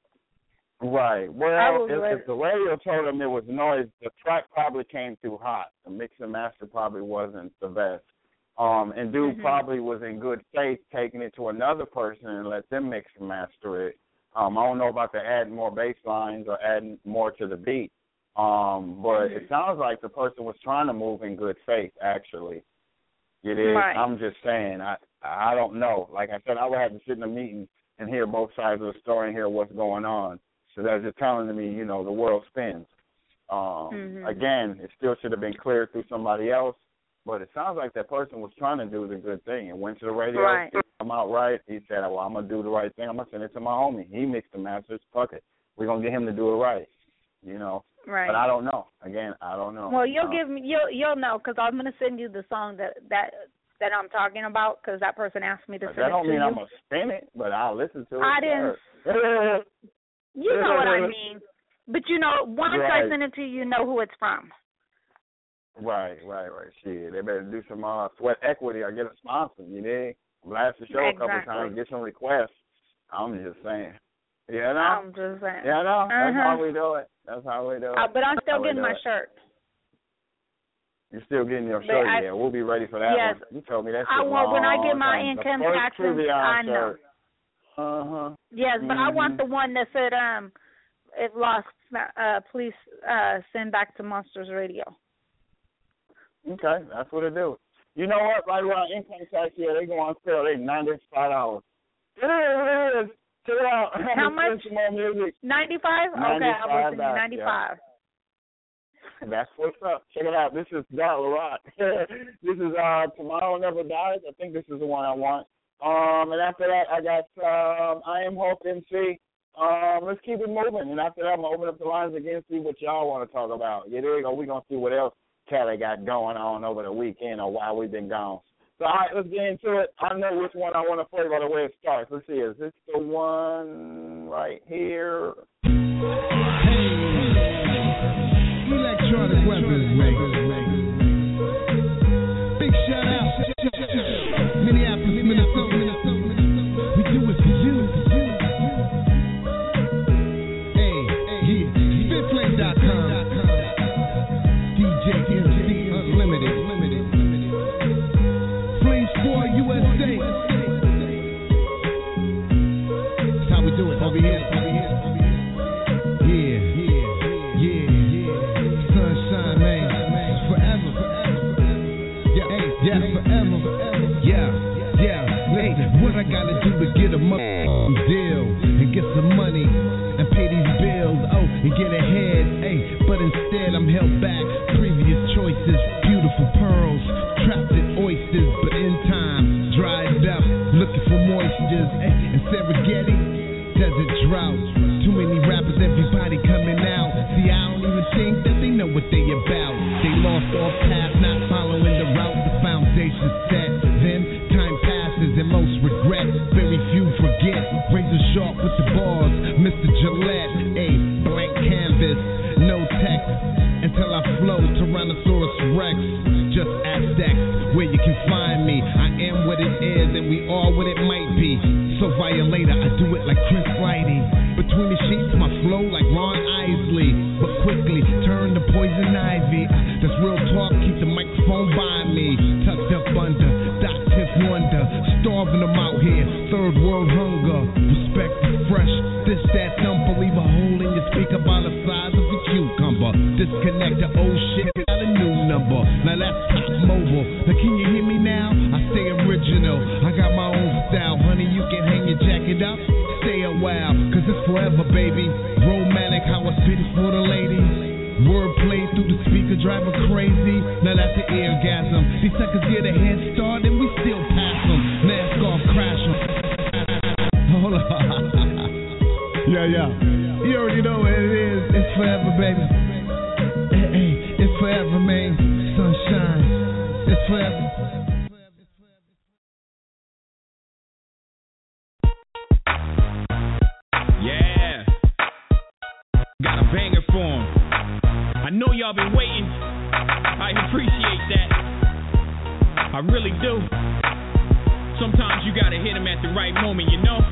Right. I Well, was if, with- if the radio told him there was noise, the track probably came too hot. The mix and master probably wasn't the best. Um, and dude Mhm. probably was in good faith taking it to another person and let them mix and master it. Um, I don't know about the adding more bass lines or adding more to the beat. Um, but Mhm. it sounds like the person was trying to move in good faith, actually. You did. Right. I'm just saying. I I don't know. Like I said, I would have to sit in a meeting and hear both sides of the story and hear what's going on. So that's just telling me, you know, the world spins. Um, Mhm. Again, it still should have been cleared through somebody else. But it sounds like that person was trying to do the good thing and went to the radio. Right. It come out right. He said, well, I'm going to do the right thing. I'm going to send it to my homie. He mixed the masters. Fuck it. We're going to get him to do it right. You know. Right. But I don't know. Again, I don't know. Well, you'll Um, give me, you'll you'll know, because I'm gonna send you the song that that that I'm talking about, because that person asked me to send That it don't to mean you. I'm going to spin it, but I'll listen to it. I didn't. Sure. You know what I mean. But you know, once Right. I send it to you, you know who it's from. Right, right, right. Shit, they better do some uh, sweat equity or get a sponsor, you dig? Blast the show a couple Exactly. times, get some requests. I'm just saying. You know? I'm just saying. Yeah, no, that's Uh-huh. how we do it. That's how we do it. Uh, but I'm That's still how we getting do my it. shirt. You're still getting your But shirt I- there. We'll be ready for that Yes. one. You told me that I shit want when I long get my time. income the first taxes. Trivion I know. shirt. Uh huh. Yes, but I want Mhm. the one that said, um, if lost, uh, please uh, send back to Monsters Radio. Okay, that's what it do. You know what? Right around income tax here, they go on sale. They ninety-five dollars. It is. It is. Check it out. How much? Listen to more music. Ninety-five. Okay, I'll ninety-five listen to dollars, ninety-five. That's what's up. Check it out. This is Dollar Rock. This is uh Tomorrow Never Dies. I think this is the one I want. Um, and after that, I got um, I Am Hope M C. Um, let's keep it moving. And after that, I'm gonna open up the lines again, see what y'all want to talk about. Yeah, there we go. We're gonna see what else Kelly got going on over the weekend or while we've been gone. So, all right, let's get into it. I know which one I want to play by the way it starts. Let's see. Is this the one right here? Electronic weapons, big shout out, Minneapolis, Minnesota. We do it for you. Hey, yeah, spitflame dot com. D J M C Unlimited. Flames four U S A. That's how we do it over here. Over here. Yeah, yeah, yeah, yeah. Sunshine, man, forever. Yeah, hey, yeah, forever. Yeah, yeah. Hey, what I gotta do to get a motherfucking deal and get some money and pay these bills? Oh, and get ahead. Hey, but instead I'm held back. Previous choices, beautiful pearls, trapped in oysters, but in time dried up, looking for moistures. Hey, and Serengeti, desert drought. Too many rappers, everybody coming out. See, I don't even think that they know what they about. They lost all path, not following the route the foundation set. Then time passes and most regret. Very few forget. Razor sharp with the bars, Mister Gillette. A blank canvas, no text. Until I flow, Tyrannosaurus Rex. Just Aztecs, where you can find me. I am what it is, and we are what it might be. So violator, I do it like Chris Lighty. Between the sheets, my flow like Ron Isley. But quickly turn to poison ivy. That's real talk, keep the microphone by me. Tucked up under, Doc Tiff Wonder. Starving them out here, third world hunger. Respect the fresh, this that thumper. Leave a hole in your speaker by the size of a cucumber. Disconnect the old shit, got a new number. Now that's top mobile. Now can you hear me now? I stay original, I got my own style. Honey, you can hang your jacket up, stay a while, cause it's forever, baby. Romantic, how I spit it for the ladies. Wordplay through the speaker, driving crazy. Now that's the eargasm. These suckers get a head start and we still pass them. Mask off, crash them. Hold on. Yeah, yeah. You already know what it is. It's forever, baby. Hey, hey, it's forever, man. Sunshine. It's forever. Yeah. Got a banger for 'em. I know y'all been waiting. I appreciate that. I really do. Sometimes you gotta hit 'em at the right moment, you know?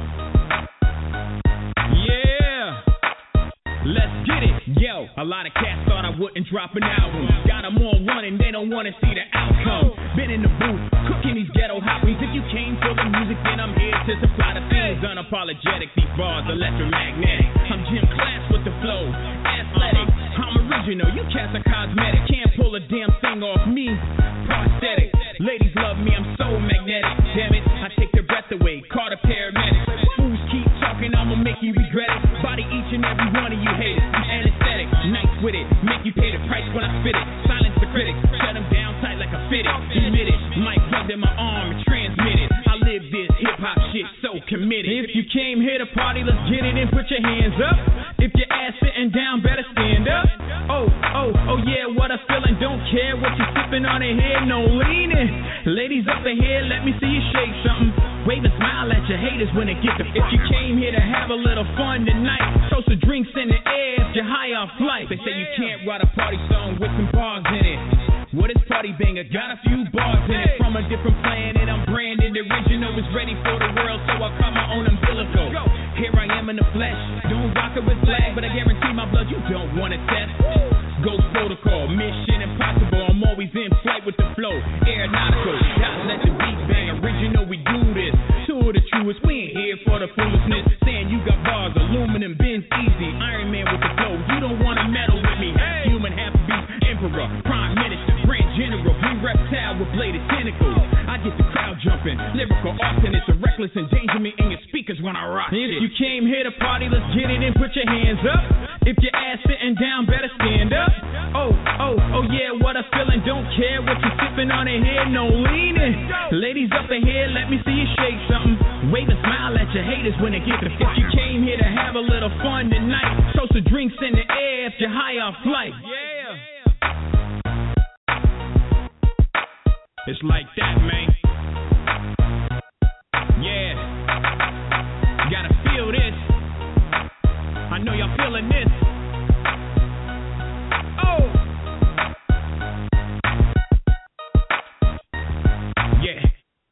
Yeah. Let's get it. Yo, a lot of cats thought I wouldn't drop an album. Got 'em all running, they don't wanna see the outcome. Been in the booth, cooking these ghetto hot wings. If you came for the music, then I'm here to supply the things. Unapologetic, these bars electromagnetic. I'm Jim Class with the flow, athletic. I'm original, you cats are cosmetic. Can't pull a damn thing off me, prosthetic. Ladies love me, I'm so magnetic. Damn it, I take their breath away, call the paramedics. Fools keep talking, I'ma make you regret it. Body each and every one of you haters. I'm anesthetic, nice with it. Make you pay the price when I spit it. Silence the critics, shut them down tight like a fitted. Admit it, mic plugged in my arm and transmitted. I live this hip-hop shit so committed. If you came here to party, let's get it and put your hands up. If your ass sitting down, better stand up. Oh, oh, oh yeah, what a feeling. Don't care what you sipping on in here, no leaning. Ladies up in here, let me see you shake something. Wave a smile at your haters when they get the fuck. If you came here to have a little fun tonight, throw some drinks in the air if you're high off flight. They say you can't write a party song with some bars in it. What is party banger? Got a few bars in it. From a different planet, I'm branded. Original is ready for the world, so I cut my own umbilical. Here I am in the flesh. Don't rock it with flag, but I guarantee my blood you don't want to test. Ghost protocol, mission impossible. I'm always in flow. Aeronautical, gotta let the beat bang. Original, we do this. Two of the truest, we ain't here for the foolishness. Saying you got bars, aluminum bins, easy. Iron Man with the flow, you don't wanna meddle with me. Half human, half beast, emperor, prime minister, grand general, green reptile with bladed tentacles. I get the crowd jumping, lyrical often. It's a reckless endangerment in your speakers when I rock. If you came here to party, let's get it and put your hands up. If your ass sitting down, better stand up. Oh, oh, oh yeah, what a feeling. Don't care what you're sipping on in here, no leaning. Ladies up in here, let me see you shake something. Wave and smile at your haters when they get the fuck. If you came here to have a little fun tonight, toast the drinks in the air if you're high off flight. Yeah. It's like that, man. Yeah. Gotta feel this. I know y'all feeling this. Oh. Yeah.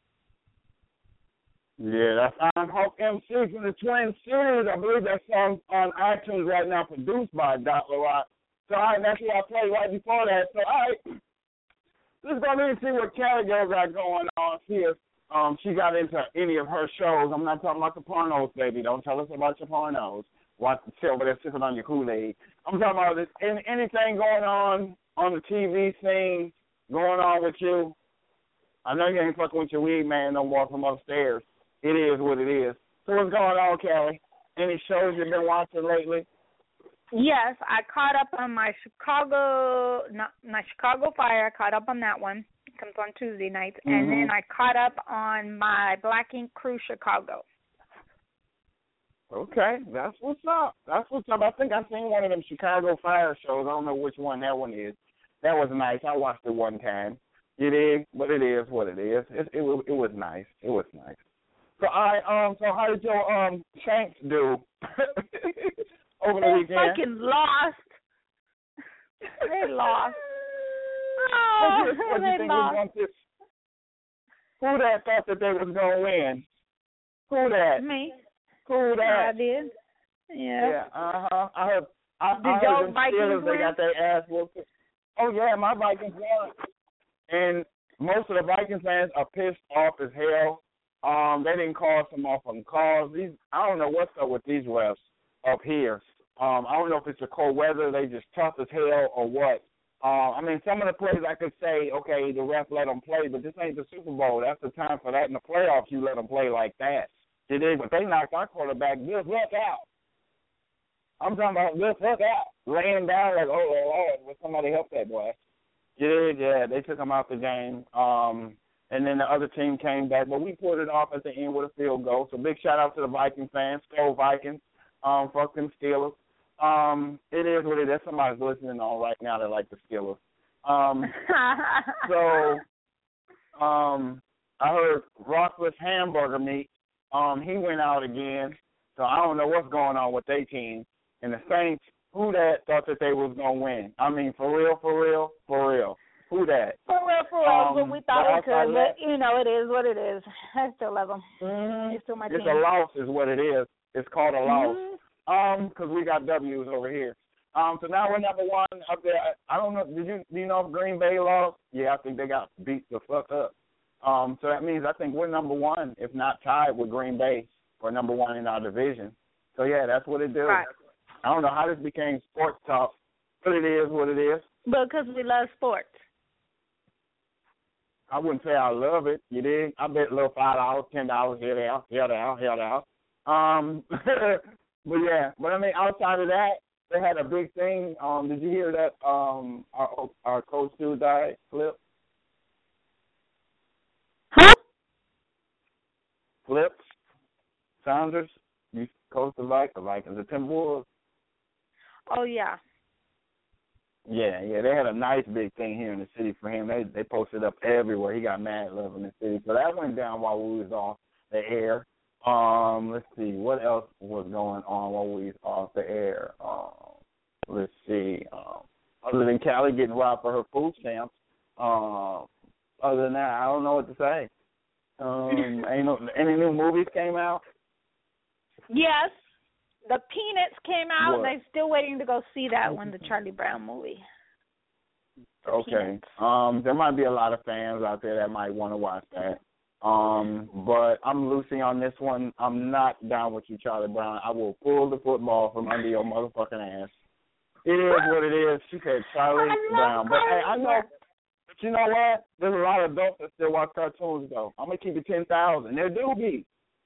Yeah, that's I'm Hulk M C from the Twin Cities. I believe that song's on iTunes right now, produced by Doc LaRock. So, all right, that's what I played right before that. So, all right. Let's go in and see what Cali Girl got going on here. Um, she got into any of her shows. I'm not talking about the pornos, baby. Don't tell us about your pornos. Watch the chill, but they're sipping on your Kool-Aid. I'm talking about this, anything going on on the T V scene, going on with you. I know you ain't fucking with your weed man no more from upstairs. It is what it is. So what's going on, Kelly? Any shows you've been watching lately? Yes, I caught up on my Chicago, not my Chicago Fire. I caught up on that one. It comes on Tuesday nights, mm-hmm. and then I caught up on my Black Ink Crew Chicago. Okay, that's what's up. That's what's up. I think I seen one of them Chicago Fire shows. I don't know which one that one is. That was nice. I watched it one time. It is, but it is what it is. It it, it was nice. It was nice. So I um so how did your um Saints do over the they weekend? They fucking lost. They lost. Oh, what you, what they you think lost. Was this? Who that thought that they was gonna win? Who that? Me. Who that? I did. Yeah. Yeah. Uh huh. I heard. I, did I heard y'all them Vikings Steelers, win? They got their ass whooped. Oh yeah, my Vikings won. And most of the Vikings fans are pissed off as hell. Um, they didn't call some off on calls. These, I don't know what's up with these refs up here. Um, I don't know if it's the cold weather, they just tough as hell, or what. Uh, I mean, some of the plays I could say, okay, the ref let them play, but this ain't the Super Bowl. That's the time for that. In the playoffs, you let them play like that. They did, but they knocked our quarterback good luck out. I'm talking about good luck out, laying down like, oh, oh, oh, will somebody help that boy? Yeah, yeah, they took him out the game. Um, and then the other team came back, but we pulled it off at the end with a field goal. So big shout out to the Viking fans, Skull Vikings, um, fuck them Steelers. Um, it is what it is. Somebody's listening on right now that like the Steelers. Um, so um, I heard Rockless Hamburger Meat. Um, he went out again. So I don't know what's going on with their team. And the Saints, who that thought that they was going to win? I mean, for real, for real, for real. Who that? For real, for real. Um, but we thought we could. But, you know, it is what it is. I still love them. Mm-hmm. It's still my it's team. a loss is what it is. It's called a loss. Mm-hmm. Um, because we got W's over here. Um, so now we're number one up there. I don't know. Did you do you know if Green Bay lost? Yeah, I think they got beat the fuck up. Um, so that means I think we're number one, if not tied with Green Bay, for number one in our division. So yeah, that's what it does. Right. I don't know how this became sports talk, but it is what it is. Because we love sports. I wouldn't say I love it. You did. I bet a little five dollars, ten dollars here, there, here, there, here, there. Um. But, yeah, but, I mean, outside of that, they had a big thing. Um, did you hear that um, our, our coach who died, Flip? Huh? Flip Saunders, you coach the Vikings, Vikings, the Timberwolves. Oh, yeah. Yeah, yeah, they had a nice big thing here in the city for him. They they posted up everywhere. He got mad love in the city. So that went down while we was off the air. Um, let's see, what else was going on while we was off the air? Um, let's see, um, other than Callie getting robbed for her food stamps, um, other than that, I don't know what to say. Um, ain't no, any new movies came out? Yes, the Peanuts came out. What? They're still waiting to go see that one, the Charlie Brown movie. Okay. Um, there might be a lot of fans out there that might want to watch that. Um, but I'm Lucy on this one. I'm not down with you, Charlie Brown. I will pull the football from under your motherfucking ass. It is what it is. She said Charlie Brown. But hey, I know. But you know what? There's a lot of adults that still watch cartoons, though. I'm gonna keep it ten thousand. There do be.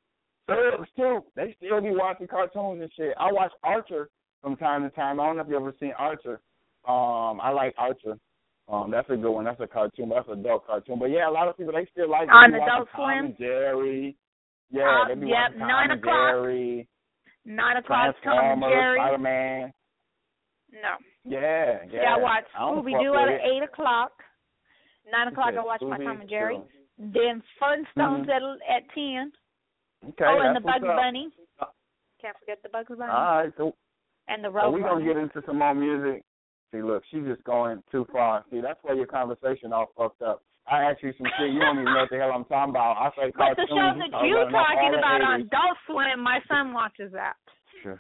So still, they still be watching cartoons and shit. I watch Archer from time to time. I don't know if you ever seen Archer. Um, I like Archer. Um, that's a good one. That's a cartoon. But that's an adult cartoon. But yeah, a lot of people they still like on they be Adult Tom Swim. And Jerry. Yeah, uh, they be yep, watching Tom nine and o'clock. Jerry. Nine o'clock. Tom and Transformers, Jerry. Spider-Man. No. Yeah, yeah. Yeah, I watch I don't Scooby fuck Doo with at it. eight o'clock. Nine o'clock Okay, I watch my Scooby Tom and Jerry. Doo. Then Flintstones Mhm. at at ten. Okay, oh, and that's the Bugs what's up. Bunny. Can't forget the Bugs Bunny. All right, so, And the so Road we're going Runner. to get into some more music. See, look, she's just going too far. See, that's why your conversation all fucked up. I ask you some shit, you don't even know what the hell I'm talking about. I say But the cartoons, shows you that talk you about enough talking all about the on eighties. Adult Swim, my son watches that. Sure.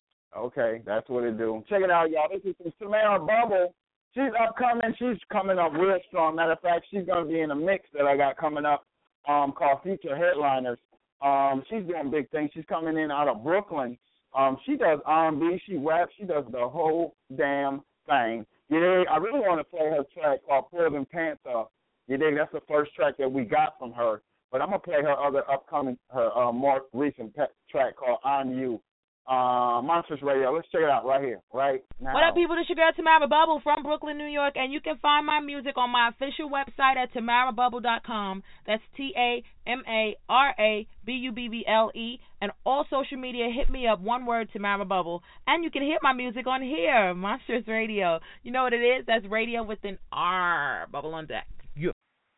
Okay, that's what it do. Check it out, y'all. This is from Tamara Bubble. She's upcoming. She's coming up real strong. Matter of fact, she's going to be in a mix that I got coming up um, called Future Headliners. Um, she's doing big things. She's coming in out of Brooklyn. Um, she does R and B. She raps. She does the whole damn thing. You dig? I really want to play her track called Pulling Pants Off. You dig? That's the first track that we got from her. But I'm going to play her other upcoming, her uh, more recent pe- track called I'm You. Uh, Monsters Radio. Let's check it out right here, right now. What up, people? This your girl Tamara Bubble from Brooklyn, New York, and you can find my music on my official website at tamara bubble dot com. That's T A M A R A B U B B L E. And all social media, hit me up, one word, Tamara Bubble. And you can hear my music on here, Monsters Radio. You know what it is? That's radio with an R. Bubble on deck. Yeah.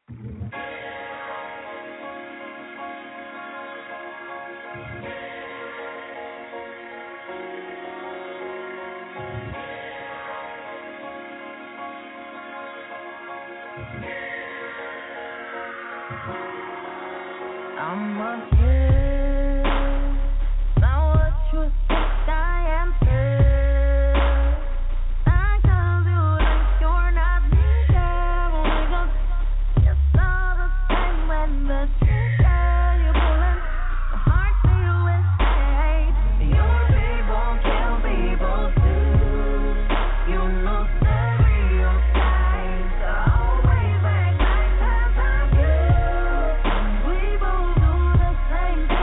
I'm a kid, not what you think I am. I tell you that you're not needed. Only 'cause it's all the same when the trigger you pulling, the heart feel is hate. Your people kill people too. You know stereotypes are always act like that's not you. We both do the same thing.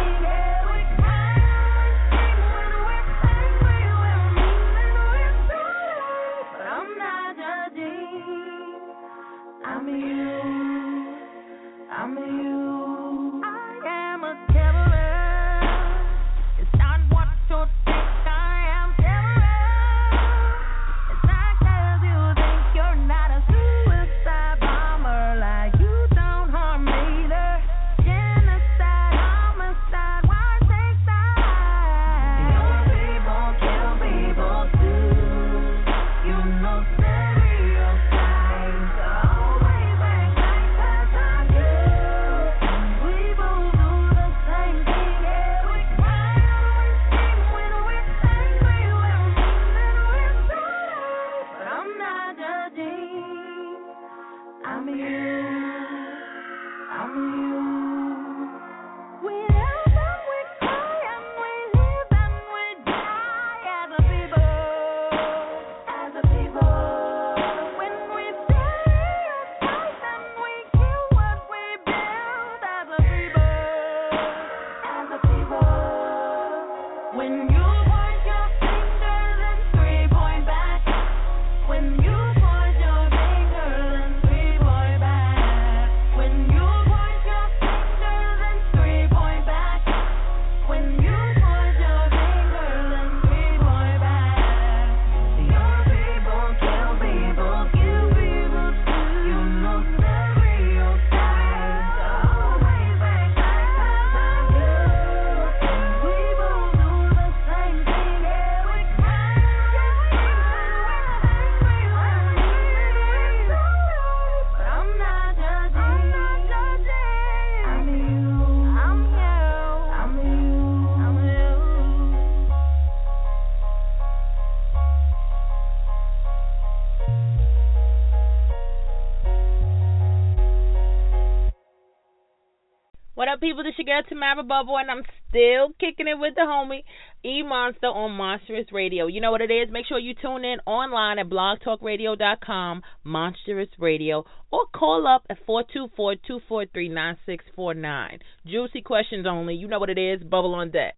people, this your girl Tamara Bubble, and I'm still kicking it with the homie E Monster on Monstrous Radio. You know what it is? Make sure you tune in online at blog talk radio dot com, Monstrous Radio, or call up at four two four, two four three, nine six four nine. Juicy questions only. You know what it is? Bubble on deck.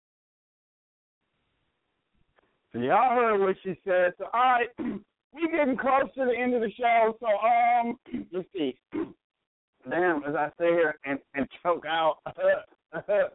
So y'all heard what she said. So, all right, we getting close to the end of the show. So, um, let's see. Damn, as I sit here and, and choke out. It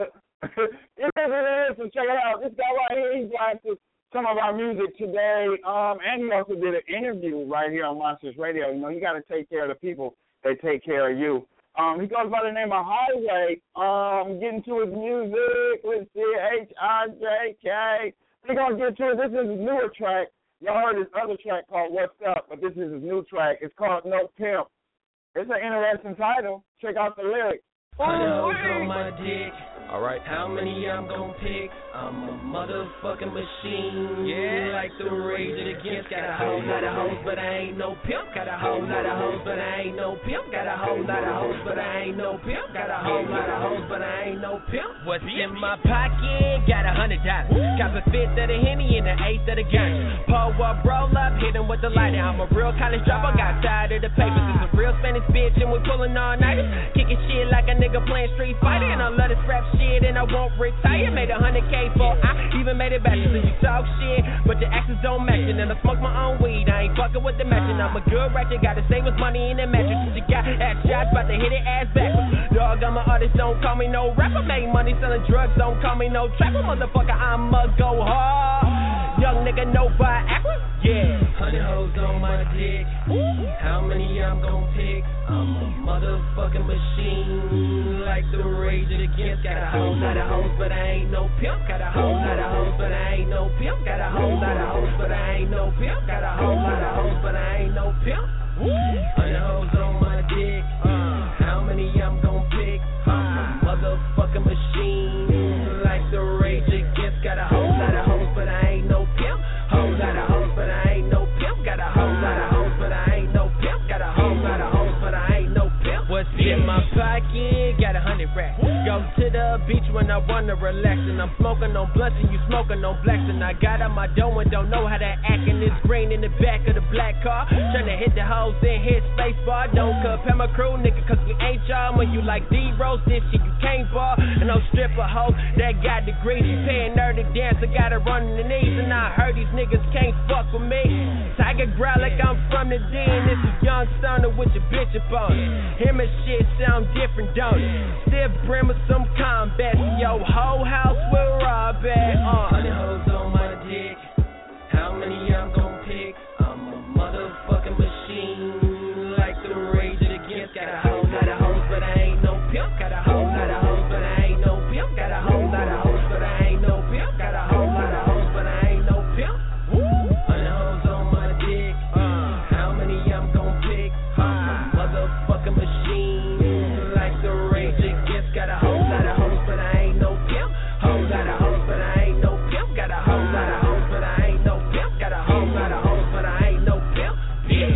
is, it is. So check it out. This guy right here, he blasted some of our music today. Um, and he also did an interview right here on Monsters Radio. You know, you got to take care of the people that take care of you. Um, he goes by the name of Highway. Um, getting to his music. Let's see, H I J K. We're going to get to it. This is his newer track. Y'all heard his other track called What's Up, but this is his new track. It's called No Pimp. It's an interesting title. Check out the lyrics. Hundred hoes on my dick. All right. How many I'm gon' pick? I'm a motherfucking machine. Yeah. Like the Rage Against. Got a whole lot of hoes, but I ain't no pimp. Got a whole lot of hoes, but I ain't no pimp. Got a whole lot of hoes, but I ain't no pimp. Got a whole lot of hoes, but I ain't no pimp. What's in my pocket? Got a hundred dollars. Got the fifth of the Henny and the eighth of the ganja. Pull up, roll up, hit him with the lighter. I'm a real college dropout. Got tired of the papers. It's a real Spanish bitch and we pulling all nighters. Kicking shit like a nigga playing Street Fighter. And I love this rap shit and I won't retire. Made a hundred K for I even made it back. So you talk shit, but your actions don't match it. And I smoke my own weed. I ain't fucking with the matching. I'm a good ratchet. Gotta save his money in the mattress. You got ass shots, about to hit it ass backwards. Dog, I'm an artist. Don't call me no rapper. Make money selling drugs. Don't call me no trapper. Motherfucker, I'ma go hard. Young nigga, no Viagra. Yeah. Hundred hoes on my dick. How many I'm gon' pick? I'm a motherfucking machine. Like the Rage Against. Got a whole lot of hoes, but I ain't no pimp. Got a whole lot of hoes, but I ain't no pimp. Got a whole lot of hoes, but I ain't no pimp. Got a whole lot of hoes, but I ain't no pimp. Hundred hoes on my dick. How many I'm gon' pick? I'm a motherfucking machine. Like the Rage Against. Got a whole lot of hoes, but I ain't no pimp. Whole lot of hoes, but I ain't no pimp. Got a whole lot of hoes, but I ain't no pimp. Got a whole lot of hoes, but I ain't no pimp. What's in my pocket? Got a hundred racks. Go to the beach when I wanna relax, and I'm smoking on blunts and you smoking on blacks, and I got on my dough and don't know how to act, and it's green in the back of the black car. Tryna hit the hoes and hit space bar. Don't compare my crew, nigga, cause we ain't y'all. When you like D-Rose, this shit you can't bar. And no stripper hoe that got degrees. You paying nerdy dance, I gotta run in the knees, and I heard these niggas can't fuck with me. Tiger growl like I'm from the D, and this is young stunner with your bitch up on it. Him and shit sound different, don't it? Stiff brim with some combat, so yo whole house will rob at. Uh. Hundred hoes on my dick. How many I'm gon' pick? I'm a motherfucking machine. Like the Rage Against. Got a whole lot of hoes, but I ain't no pimp. Got a whole lot of hoes, but I ain't no pimp. Got a whole lot of hoes, but I ain't no pimp. Got a whole lot of hoes, but I ain't no pimp. Hundred hoes on my dick. How many I'm gon' pick? I'm a motherfucking machine. Like the Rage Against. Got a whole lot of hoes, but I ain't no pimp. Whole lot of hoes, but I ain't no pimp. Got a whole lot of hoes, but I ain't no pimp. Got a whole lot of hoes, but I ain't no pimp. Yeah.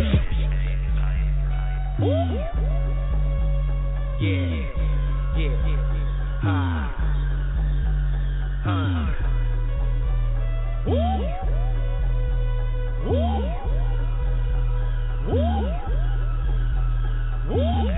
Yeah. Yeah. Ha. Ha. Woo. Woo. Woo. Woo.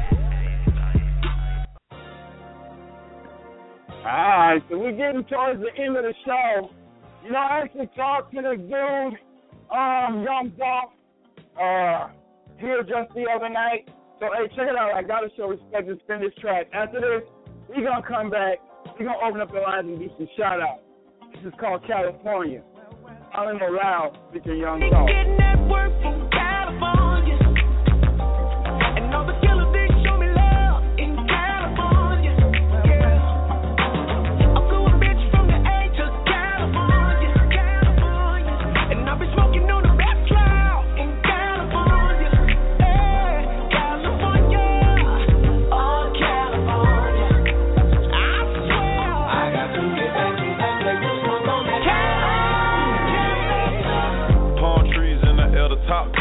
Alright, so we're getting towards the end of the show. You know, I actually talked to this dude, um, Young Dolph, uh, here just the other night. So, hey, check it out. I got to show respect and spin this track. After this, we're going to come back. We're going to open up the lines and do some shout-outs. This is called California. I'm in the loud featuring Young Dolph. Getting that work from California. And all the killers, they show me love in California. Yeah. I'm going bitch from the A to California. California. And I'll be smoking on the best cloud in California. Hey, California. Oh, California. I swear. I got to get back to that place to smoke on that California. Palm trees in the air, the top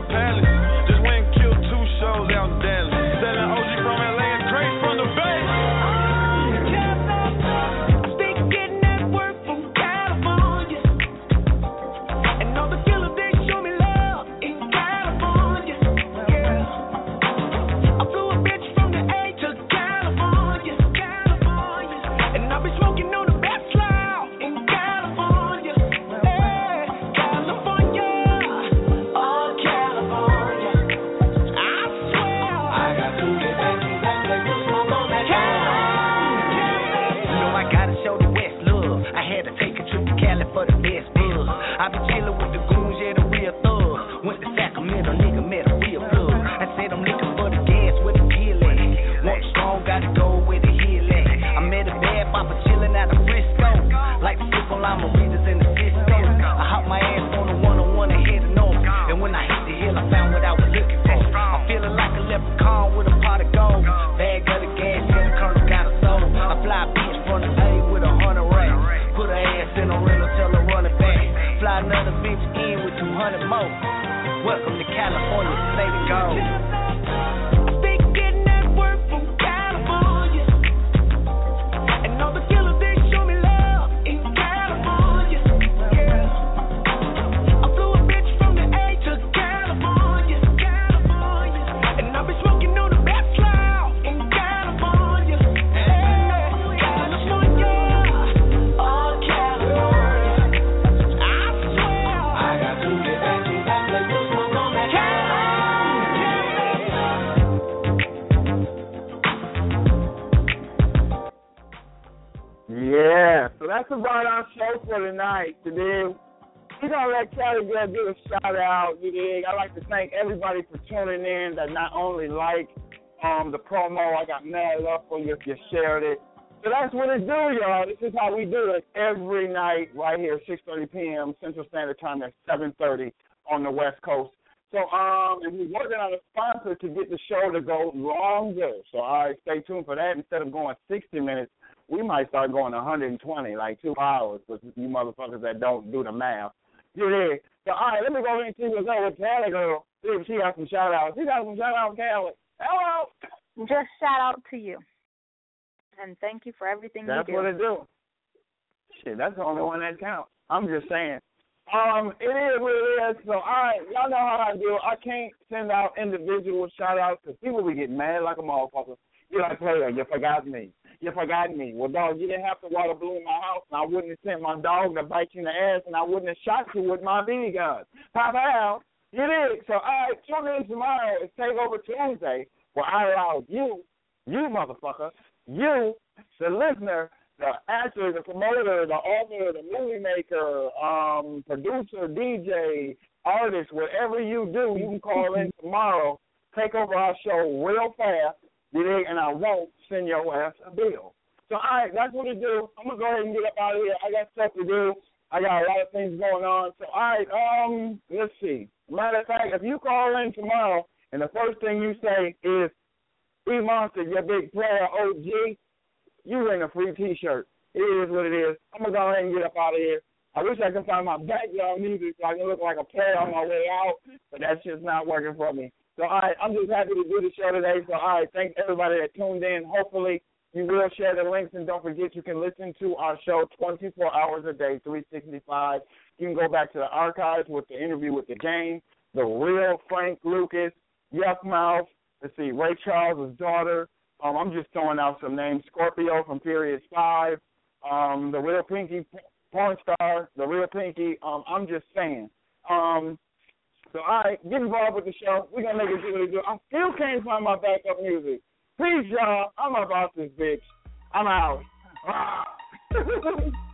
palace. Just went and killed two shows out in Dallas. Selling O G from L A and crates from the Bay. Welcome to California, play the go. Yeah, so that's about our show for tonight. Today, we're going to let Cali Girl give a shout out. You dig? I'd like to thank everybody for tuning in that not only like um, the promo, I got mad love for you if you shared it. So that's what it do, y'all. This is how we do it every night right here, six thirty p.m. Central Standard Time at seven thirty on the West Coast. So um, and we're working on a sponsor to get the show to go longer. So all right, stay tuned for that. Instead of going sixty minutes, we might start going one hundred twenty, like two hours, for you motherfuckers that don't do the math. You dig? So, all right, let me go ahead and see what's up with Cali Girl. See if she got some shout-outs. She got some shout-outs, Cali. Hello. Just shout-out to you. And thank you for everything that's you do. That's what it do. Shit, that's the only one that counts. I'm just saying. Um, it is what it is. So, all right, y'all know how I do. I can't send out individual shout-outs because people be getting mad like a motherfucker. You're like, player, you forgot me. You forgot me. Well, dog, you didn't have to water blue in my house, and I wouldn't have sent my dog to bite you in the ass, and I wouldn't have shot you with my B B gun. Pop out. You did. So, all right, tune in tomorrow. It's Takeover Tuesday, where I allow you, you motherfucker, you, the listener, the actor, the promoter, the author, the movie maker, um, producer, D J, artist, whatever you do, you can call in tomorrow, take over our show real fast. You dig? And I won't send your ass a bill. So, all right, that's what it do. I'm going to go ahead and get up out of here. I got stuff to do. I got a lot of things going on. So, all right, um, let's see. Matter of fact, if you call in tomorrow and the first thing you say is, E Monster, your big player, O G, you win a free T-shirt. It is what it is. I'm going to go ahead and get up out of here. I wish I could find my background music so I can look like a player on my way out, but that's just not working for me. So, all right, I'm just happy to do the show today. So, all right, thank everybody that tuned in. Hopefully, you will share the links, and don't forget you can listen to our show twenty-four hours a day, three sixty-five. You can go back to the archives with the interview with the Game, the real Frank Lucas, Yuck Mouth, let's see, Ray Charles' daughter. Um, I'm just throwing out some names. Scorpio from Furious five, um, the real Pinky porn star, the real Pinky. Um, I'm just saying. Um, So, all right, get involved with the show. We're going to make it do what it do. I still can't find my backup music. Peace, y'all. I'm about this bitch. I'm out.